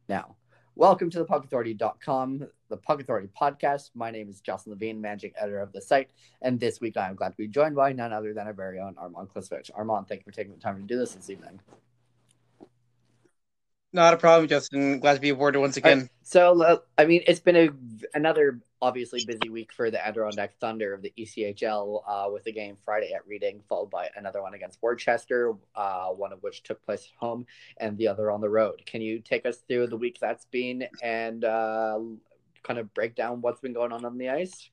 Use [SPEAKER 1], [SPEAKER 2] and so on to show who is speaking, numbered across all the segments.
[SPEAKER 1] Now, welcome to the PuckAuthority.com, the Puck Authority podcast. My name is Justin Levine, managing editor of the site, and this week I am glad to be joined by none other than our very own Armand Klisvich. Armand, thank you for taking the time to do this evening.
[SPEAKER 2] Not a problem, Justin. Glad to be aboard once
[SPEAKER 1] All right,
[SPEAKER 2] again.
[SPEAKER 1] so it's been another obviously busy week for the Adirondack Thunder of the ECHL, with a game Friday at Reading, followed by another one against Worcester, one of which took place at home, and the other on the road. Can you take us through the week that's been and kind of break down what's been going on the ice?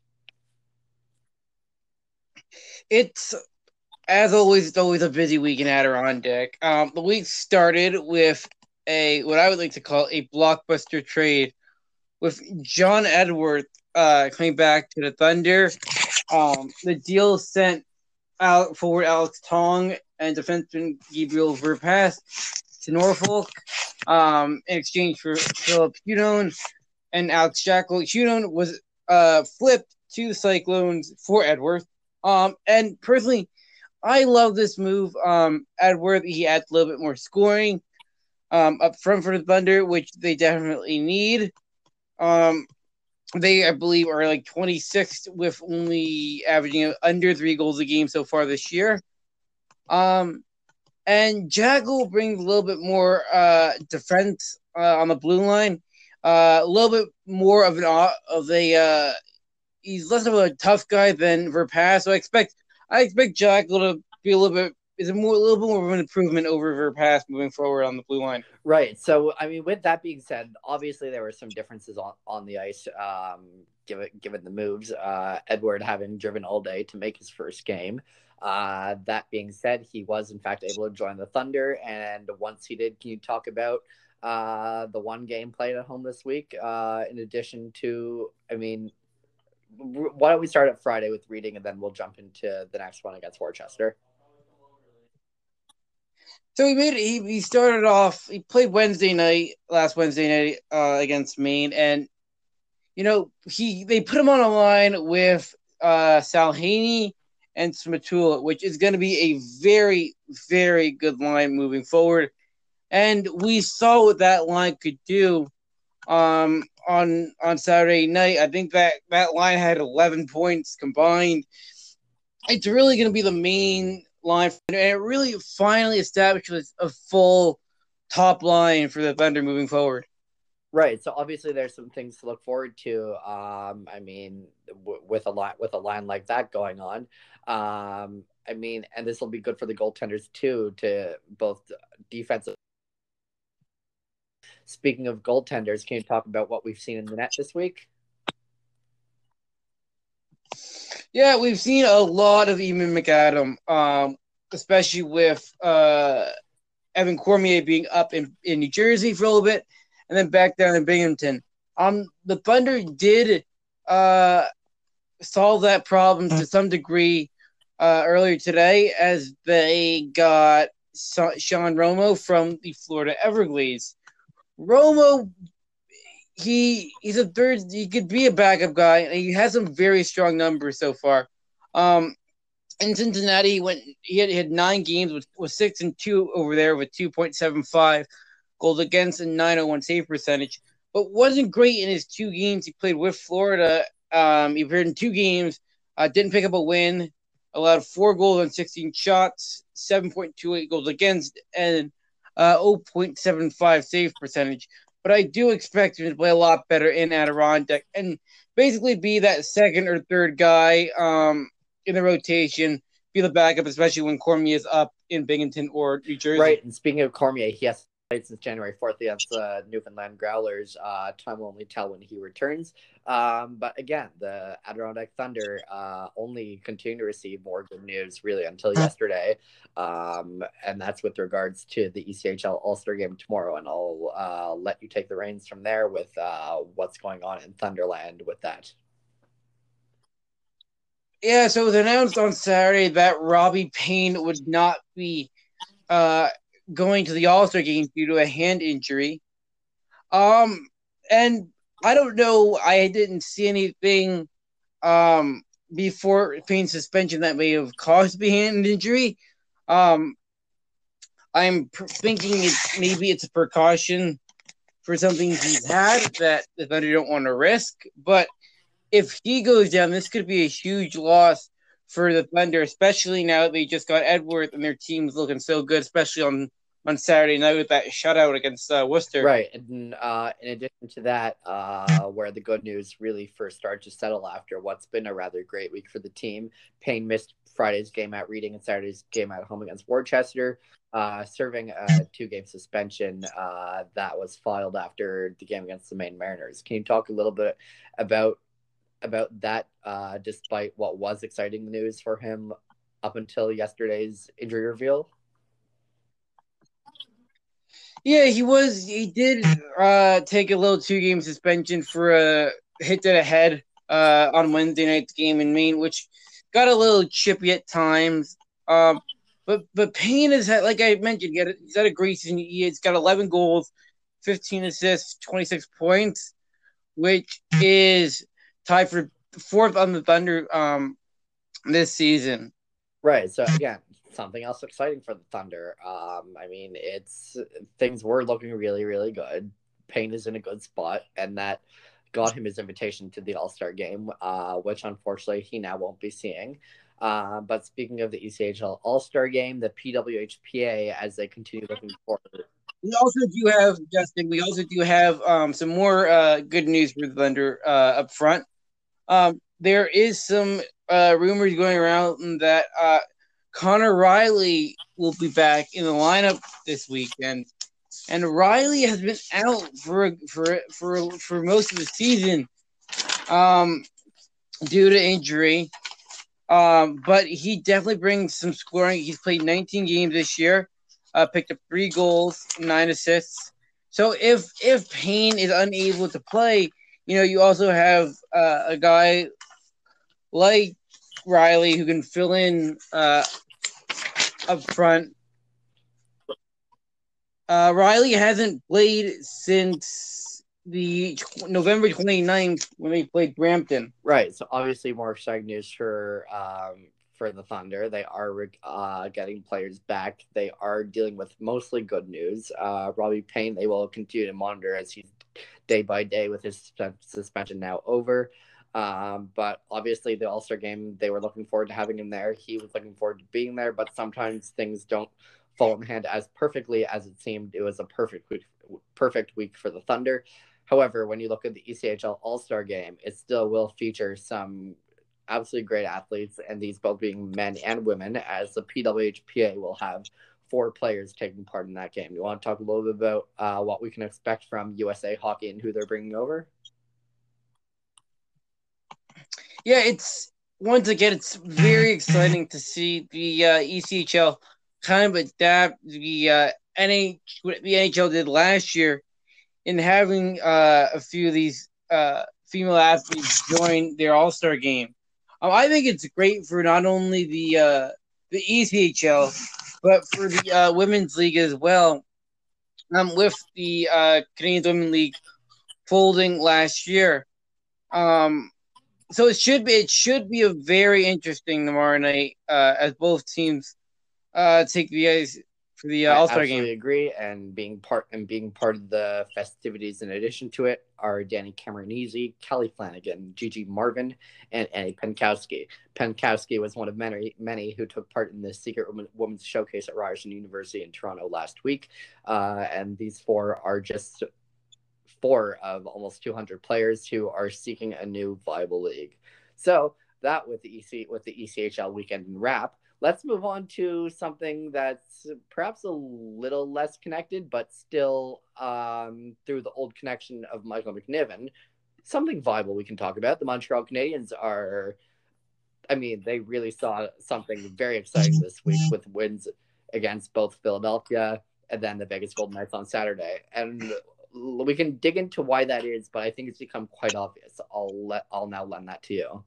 [SPEAKER 2] It's as always. It's always a busy week in Adirondack. The week started with a what I would like to call a blockbuster trade with John Edworth coming back to the Thunder. The deal sent out forward Alex Tong and defenseman Gabriel Verpass to Norfolk in exchange for Philip Hudon and Alex Jackal. Hudon was flipped to the Cyclones for Edworth. And personally, I love this move. Edworth, he adds a little bit more scoring up front for the Thunder, which they definitely need. Um, they, I believe, are like 26th with only averaging under 3 goals a game so far this year. Um, and Jackal brings a little bit more defense on the blue line. A little bit more of a he's less of a tough guy than Verpass, so I expect Jackal to be a little bit more of an improvement over Verpass moving forward on the blue line.
[SPEAKER 1] Right. So, with that being said, obviously there were some differences on the ice, given the moves. Edward having driven all day to make his first game. That being said, he was in fact able to join the Thunder, and once he did, can you talk about the one game played at home this week? In addition to, why don't we start at Friday with Reading, and then we'll jump into the next one against Worcester.
[SPEAKER 2] So he started off. He played last Wednesday night against Maine, and they put him on a line with Salhaney and Smatula, which is going to be a very, very good line moving forward. And we saw what that line could do on Saturday night. I think that line had 11 points combined. It's really going to be the main line, and it really finally establishes a full top line for the Thunder moving forward.
[SPEAKER 1] Right. So obviously there's some things to look forward to. With a line like that going on. And this will be good for the goaltenders too, to both defensive. Speaking of goaltenders, can you talk about what we've seen in the net this week?
[SPEAKER 2] Yeah, we've seen a lot of Eamon McAdam, especially with Evan Cormier being up in New Jersey for a little bit, and then back down in Binghamton. The Thunder did solve that problem to some degree earlier today, as they got Sean Romo from the Florida Everglades. Romo, he's a third. He could be a backup guy, and he has some very strong numbers so far. Um, in Cincinnati, he had 9 games with 6-2 over there with 2.75 goals against and 901 save percentage, but wasn't great in his 2 games he played with Florida. He appeared in 2 games, didn't pick up a win, allowed 4 goals on 16 shots, 7.28 goals against, and 0.75 save percentage. But I do expect him to play a lot better in Adirondack and basically be that second or third guy in the rotation, be the backup, especially when Cormier is up in Binghamton or New Jersey.
[SPEAKER 1] Right. And speaking of Cormier, he has played since January 4th against the Newfoundland Growlers. Time will only tell when he returns. But again, the Adirondack Thunder only continue to receive more good news really until yesterday. And that's with regards to the ECHL All-Star game tomorrow. And I'll let you take the reins from there with what's going on in Thunderland with that.
[SPEAKER 2] Yeah, so it was announced on Saturday that Robbie Payne would not be uh, going to the All Star game due to a hand injury. Um, and I don't know. I didn't see anything before Payne's suspension that may have caused the hand injury. Um, thinking maybe it's a precaution for something he's had that the Thunder don't want to risk. But if he goes down, this could be a huge loss for the Thunder, especially now that they just got Edwards and their team's looking so good, especially on Saturday night with that shutout against Worcester.
[SPEAKER 1] Right. And in addition to that, where the good news really first started to settle after what's been a rather great week for the team, Payne missed Friday's game at Reading and Saturday's game at home against Worcester, serving a 2-game suspension that was filed after the game against the Maine Mariners. Can you talk a little bit about that, despite what was exciting news for him up until yesterday's injury reveal?
[SPEAKER 2] Yeah, he did take a little 2-game suspension for a hit to the head on Wednesday night's game in Maine, which got a little chippy at times. But Payne has had, like I mentioned, he's had a great season. He's got 11 goals, 15 assists, 26 points, which is tied for fourth on the Thunder this season.
[SPEAKER 1] Right. So again, something else exciting for the Thunder. I mean, things were looking really, really good. Payne is in a good spot, and that got him his invitation to the All-Star game, which unfortunately he now won't be seeing. But speaking of the ECHL All-Star game, the PWHPA, as they continue looking forward.
[SPEAKER 2] We also do have, Justin, some more good news for the Thunder up front. There is some rumors going around that Connor Riley will be back in the lineup this weekend, and Riley has been out for most of the season due to injury. But he definitely brings some scoring. He's played 19 games this year, picked up 3 goals, 9 assists. So if Payne is unable to play, you also have a guy like Riley who can fill in up front. Riley hasn't played since the November 29th when they played Brampton.
[SPEAKER 1] Right. So obviously more exciting news for the Thunder. They are getting players back. They are dealing with mostly good news. Robbie Payne, they will continue to monitor as he's day by day with his suspension now over. But obviously the All-Star game, they were looking forward to having him there. He was looking forward to being there, but sometimes things don't fall in hand as perfectly as it seemed. It was a perfect week for the Thunder. However, when you look at the ECHL All-Star game, it still will feature some absolutely great athletes, and these both being men and women, as the PWHPA will have 4 players taking part in that game. You want to talk a little bit about what we can expect from USA Hockey and who they're bringing over?
[SPEAKER 2] Yeah, it's very exciting to see the ECHL kind of adapt the NHL did last year in having a few of these female athletes join their All-Star game. I think it's great for not only the ECHL, but for the Women's League as well. With the Canadian Women's League folding last year. So it should be a very interesting tomorrow night as both teams take the ice for the All-Star game.
[SPEAKER 1] I absolutely agree, and being part of the festivities in addition to it are Danny Cameronese, Kelly Flanagan, Gigi Marvin, and Annie Penkowski. Penkowski was one of many who took part in the Secret Women's Showcase at Ryerson University in Toronto last week, and these 4 are just 4 of almost 200 players who are seeking a new viable league. So that with the ECHL weekend in wrap, let's move on to something that's perhaps a little less connected, but still through the old connection of Michael McNiven, something viable we can talk about. The Montreal Canadiens they really saw something very exciting this week with wins against both Philadelphia and then the Vegas Golden Knights on Saturday. And we can dig into why that is, but I think it's become quite obvious. I'll now lend that to you.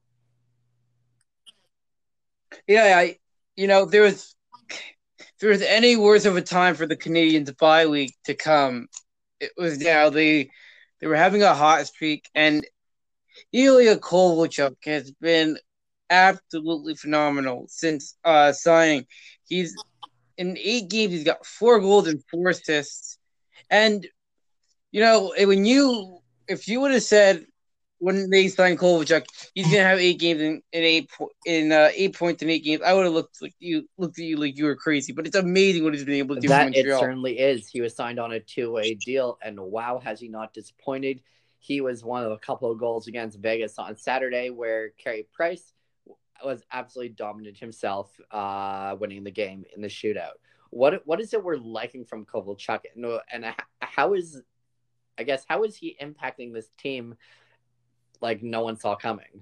[SPEAKER 2] Yeah, there was any worse of a time for the Canadiens bye week to come, it was now they were having a hot streak, and Ilya Kovalchuk has been absolutely phenomenal since signing. He's in 8 games, he's got 4 goals and 4 assists, and if you would have said when they signed Kovalchuk, he's gonna have 8 games in 8 points in 8 games, I would have looked at you like you were crazy. But it's amazing what he's been able to do for
[SPEAKER 1] That it
[SPEAKER 2] Montreal.
[SPEAKER 1] certainly is. He was signed on a two-way deal, and wow, has he not disappointed? He was one of a couple of goals against Vegas on Saturday where Carey Price was absolutely dominant himself, winning the game in the shootout. What is it we're liking from Kovalchuk, and how is how is he impacting this team like no one saw coming?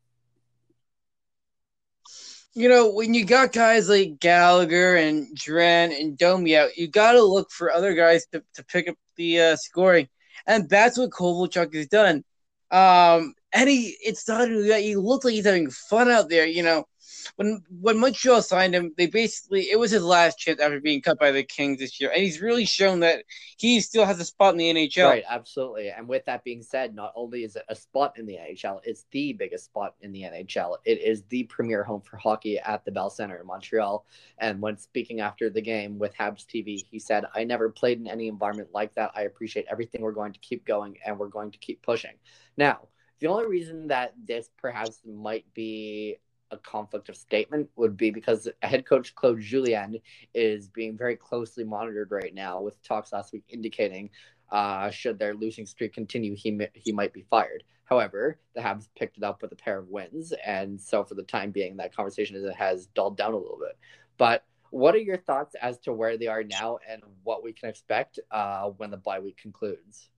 [SPEAKER 2] When you got guys like Gallagher and Dren and Domi out, you got to look for other guys to pick up the scoring, and that's what Kovalchuk has done. And it's not only that, he looked like he's having fun out there. When Montreal signed him, it was his last chance after being cut by the Kings this year, and he's really shown that he still has a spot in the NHL.
[SPEAKER 1] Right, absolutely. And with that being said, not only is it a spot in the NHL, it's the biggest spot in the NHL. It is the premier home for hockey at the Bell Center in Montreal. And when speaking after the game with Habs TV, he said, I never played in any environment like that. I appreciate everything. We're going to keep going and we're going to keep pushing. Now, the only reason that this perhaps might be a conflict of statement would be because head coach Claude Julien is being very closely monitored right now, with talks last week indicating should their losing streak continue, he might be fired. However, the Habs picked it up with a pair of wins, and so for the time being, that conversation has dulled down a little bit. But what are your thoughts as to where they are now and what we can expect when the bye week concludes?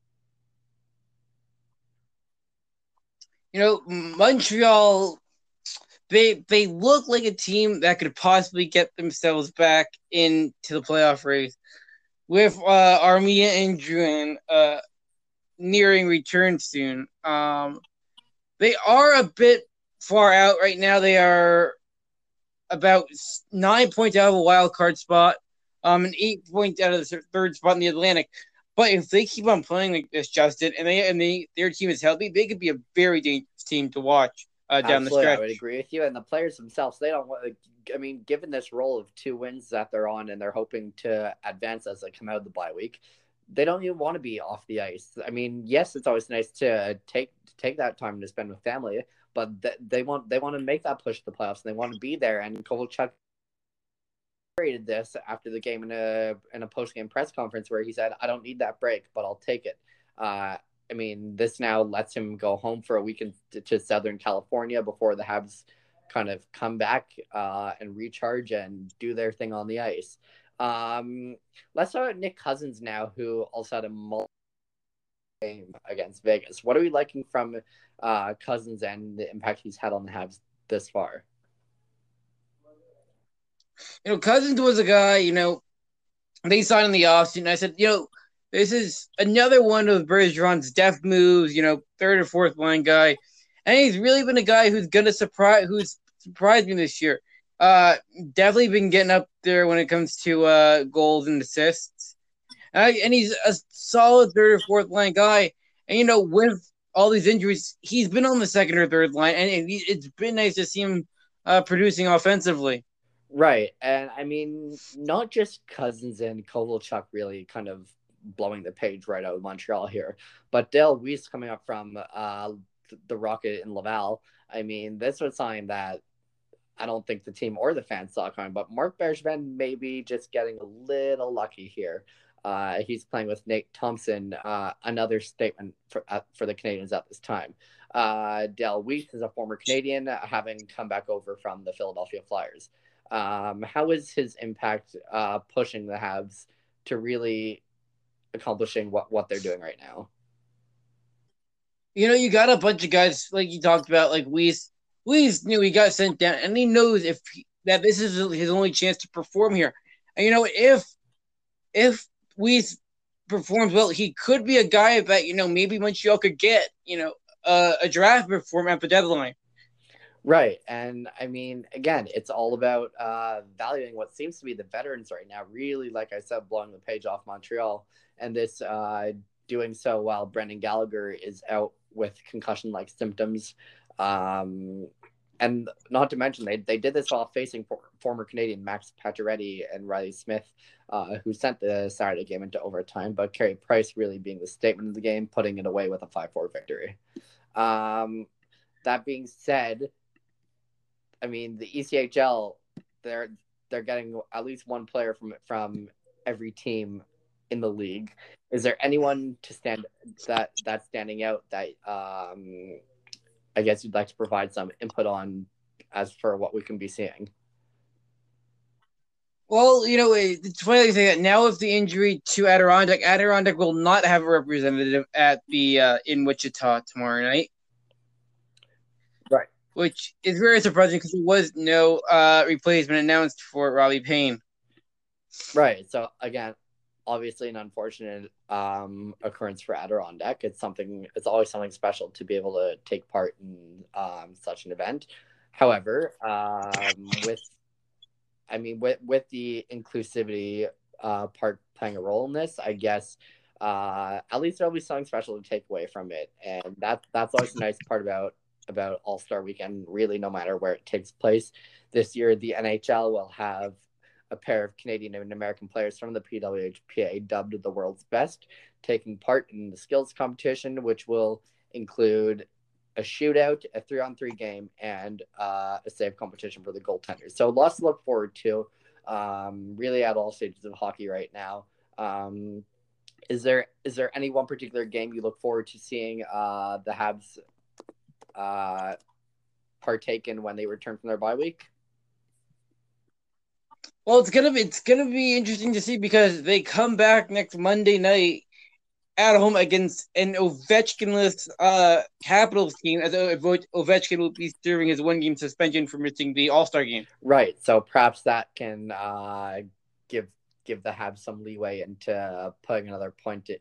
[SPEAKER 2] Montreal, they look like a team that could possibly get themselves back into the playoff race with Armia and Drouin nearing return soon. They are a bit far out right now. They are about 9 points out of a wild card spot, and 8 points out of the third spot in the Atlantic. But if they keep on playing like this, Justin, and their team is healthy, they could be a very dangerous team to watch down the
[SPEAKER 1] Absolutely, I
[SPEAKER 2] stretch.
[SPEAKER 1] would agree with you. And the players themselves, they don't want. I mean, given this role of 2 wins that they're on, and they're hoping to advance as they come out of the bye week, they don't even want to be off the ice. I mean, yes, it's always nice to take that time to spend with family, but they want to make that push to the playoffs, and they want to be there. And Kovalchuk rated this after the game in a post game press conference where he said, "I don't need that break, but I'll take it." I mean, this now lets him go home for a weekend to Southern California before the Habs kind of come back and recharge and do their thing on the ice. Let's talk about Nick Cousins now, who also had a game against Vegas. What are we liking from Cousins and the impact he's had on the Habs this far?
[SPEAKER 2] Cousins was a guy, they signed in the offseason. I said, this is another one of Bergeron's deft moves, third or fourth line guy. And he's really been a guy who's surprised me this year. Definitely been getting up there when it comes to goals and assists. And he's a solid third or fourth line guy. And, with all these injuries, he's been on the second or third line. And it's been nice to see him producing offensively.
[SPEAKER 1] Right. And I mean, not just Cousins and Kovalchuk really kind of blowing the page right out of Montreal here, but Dale Weiss coming up from the Rocket in Laval. I mean, this was something that I don't think the team or the fans saw coming, but Marc Bergevin may be just getting a little lucky here. He's playing with Nate Thompson, another statement for the Canadians at this time. Dale Weiss is a former Canadian, having come back over from the Philadelphia Flyers. How is his impact pushing the Habs to really accomplishing what they're doing right now?
[SPEAKER 2] You got a bunch of guys like you talked about, like Weiss. Weiss knew he got sent down, and he knows that this is his only chance to perform here. And if Weiss performs well, he could be a guy that maybe Montreal could get a draft perform at the deadline.
[SPEAKER 1] Right. And I mean, again, it's all about valuing what seems to be the veterans right now. Really, like I said, blowing the page off Montreal, and this doing so while Brendan Gallagher is out with concussion like symptoms. and not to mention they did this while facing former Canadian Max Pacioretty and Riley Smith, who sent the Saturday game into overtime. But Carey Price really being the statement of the game, putting it away with a 5-4 victory. That being said, I mean the ECHL, they're getting at least one player from every team in the league. Is there anyone that's standing out that I guess you'd like to provide some input on as for what we can be seeing?
[SPEAKER 2] Well, it's funny to say that now with the injury to Adirondack will not have a representative at the in Wichita tomorrow night.
[SPEAKER 1] Right.
[SPEAKER 2] Which is very surprising because there was no replacement announced for Robbie Payne.
[SPEAKER 1] Right. So again, obviously an unfortunate occurrence for Adirondack. It's always something special to be able to take part in such an event. However, with the inclusivity part playing a role in this, I guess at least there'll be something special to take away from it, and that's always a nice part about All-Star Weekend. Really, no matter where it takes place, this year the NHL will have a pair of Canadian and American players from the PWHPA dubbed the world's best, taking part in the skills competition, which will include a shootout, a 3-on-3 game, and a save competition for the goaltenders. So lots to look forward to, really at all stages of hockey right now. Is there any one particular game you look forward to seeing the Habs partake in when they return from their bye week?
[SPEAKER 2] Well, it's gonna be interesting to see because they come back next Monday night at home against an Ovechkin-less Capitals team, as Ovechkin will be serving his 1-game suspension for missing the All-Star game.
[SPEAKER 1] Right. So perhaps that can give the Habs some leeway into putting another point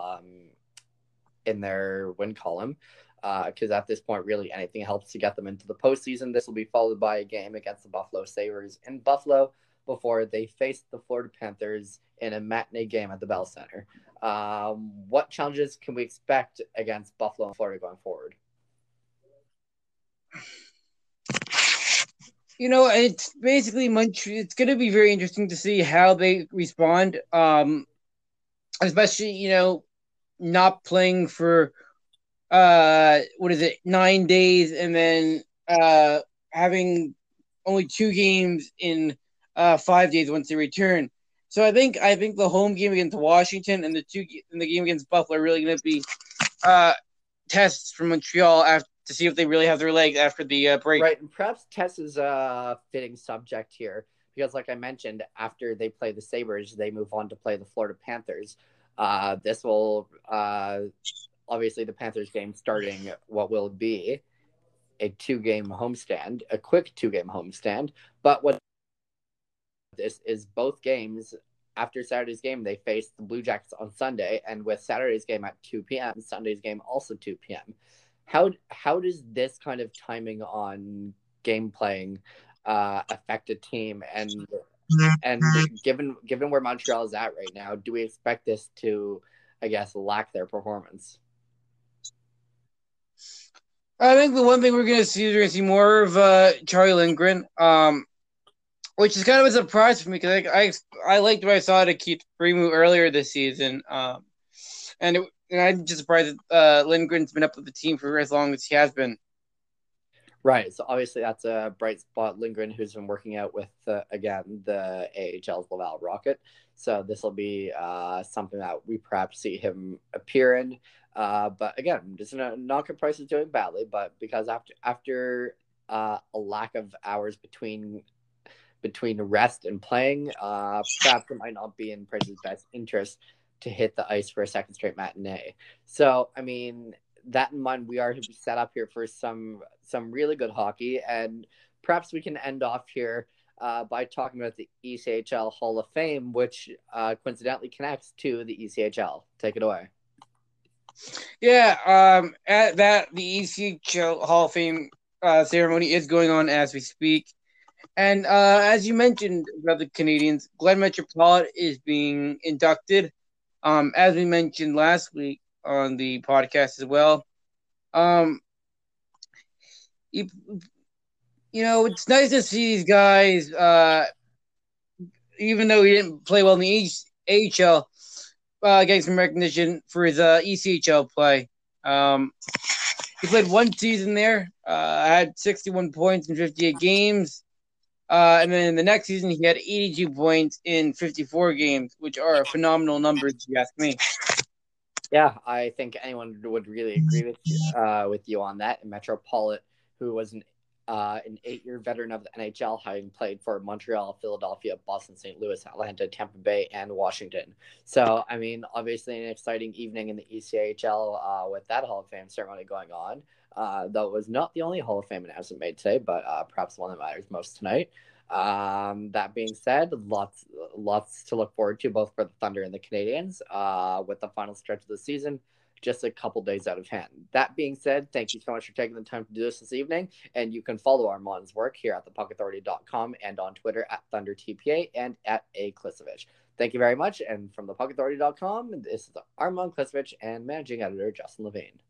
[SPEAKER 1] in their win column. Because at this point, really anything helps to get them into the postseason. This will be followed by a game against the Buffalo Sabres in Buffalo before they face the Florida Panthers in a matinee game at the Bell Center. What challenges can we expect against Buffalo and Florida going forward?
[SPEAKER 2] It's basically it's going to be very interesting to see how they respond, especially, not playing for 9 days and then having only 2 games in 5 days once they return. So I think the home game against Washington and the game against Buffalo are really going to be tests from Montreal to see if they really have their legs after the break.
[SPEAKER 1] Right, and perhaps Tess is a fitting subject here because, like I mentioned, after they play the Sabres, they move on to play the Florida Panthers. This will obviously the Panthers game starting what will be a 2-game homestand, a quick 2-game homestand. But what this is, both games after Saturday's game, they face the Blue Jackets on Sunday, and with Saturday's game at 2 p.m., Sunday's game also 2 p.m. How does this kind of timing on game playing affect a team? And given where Montreal is at right now, do we expect this to, I guess, lack their performance?
[SPEAKER 2] I think the one thing we're going to see more of Charlie Lindgren, which is kind of a surprise for me because I liked what I saw to Keith Primeau earlier this season, and I'm just surprised that Lindgren's been up with the team for as long as he has been.
[SPEAKER 1] Right, so obviously that's a bright spot. Lindgren, who's been working out with, again, the AHL's Laval Rocket. So this will be something that we perhaps see him appear in. But again, just not good Price is doing badly, but because after a lack of hours between rest and playing, perhaps it might not be in Price's best interest to hit the ice for a second straight matinee. So, I mean, that in mind, we are set up here for some really good hockey, and perhaps we can end off here by talking about the ECHL Hall of Fame, which coincidentally connects to the ECHL. Take it away.
[SPEAKER 2] Yeah, at that, the ECHL Hall of Fame ceremony is going on as we speak. And as you mentioned about the Canadians, Glenn Metropolitan is being inducted, as we mentioned last week on the podcast as well. It's nice to see these guys, even though he didn't play well in the AHL, getting some recognition for his ECHL play. He played one season there, had 61 points in 58 games. And then the next season, he had 82 points in 54 games, which are phenomenal numbers, if you ask me.
[SPEAKER 1] Yeah, I think anyone would really agree with you on that. Metro Pollitt, who was an 8-year veteran of the NHL, having played for Montreal, Philadelphia, Boston, St. Louis, Atlanta, Tampa Bay, and Washington. So, I mean, obviously an exciting evening in the ECHL with that Hall of Fame ceremony going on. Though it was not the only Hall of Fame announcement made today, but perhaps one that matters most tonight. That being said, lots to look forward to both for the Thunder and the Canadians with the final stretch of the season just a couple days out of hand. That being said, thank you so much for taking the time to do this evening, and you can follow Armand's work here at thepuckauthority.com and on Twitter at ThunderTPA and at AKlisevich. Thank you very much, and from thepuckauthority.com, this is Armand Klisevich and managing editor Justin Levine.